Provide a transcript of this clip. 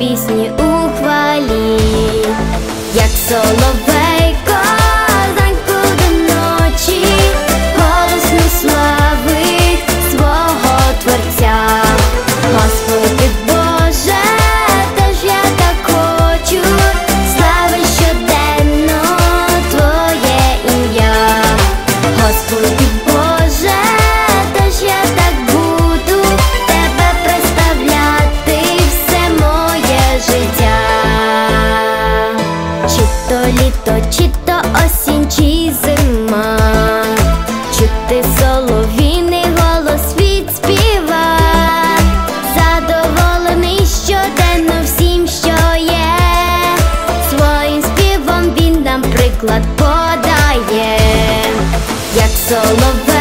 пісні у хвалі, як соловейко зранку до ночі голосно славить свого Творця. Господи Боже, тож я так хочу славить щоденно Твоє ім'я. Господи Боже, тож я так буду Тебе представляти все моє життя. Чи то літо, чи то осінь, чи зима, чути солов'їний голос від співа, задоволений щоденно всім, що є, своїм співом він нам приклад подає, як соловей.